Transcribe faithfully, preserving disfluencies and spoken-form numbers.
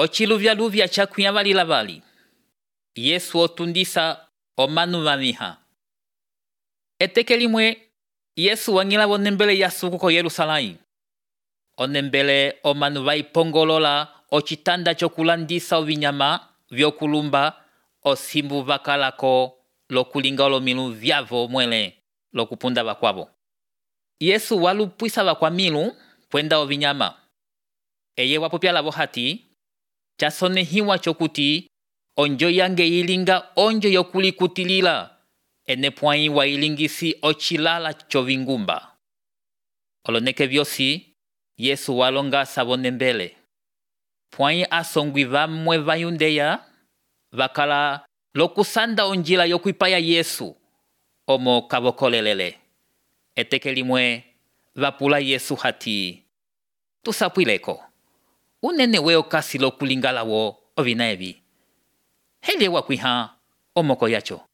Ochiluvyaluvya chakuya valila vali. Yesu otundisa omanu vamiha. Eteke limwe Yesu wangila onembele yasuku ko Yerusalai. Onembele omanu vaipongolola ochitanda chokulandisa ovinyama vyokulumba osimbu vakalako lokulinga olomilu vyavo mwele lokupunda vakwavo. Yesu walupwisa vakwamilu kwenda ovinyama. Eye wapopya lavo hati, chasonehiwa chokuti onjo yange ilinga onjo yokulikutilila ene pwai wa ilingisi ochilala chovingumba. Oloneke vyosi Yesu walonga savonembele. Pwai asongwi vamwe vayundeya vakala lokusanda onjila yokuipaya Yesu omo kavokolelele. Eteke limwe vapula Yesu hati, tusapwileko. Unene weo kasi lokulingala wo ovina evi. Hele wakwiha omoko yacho.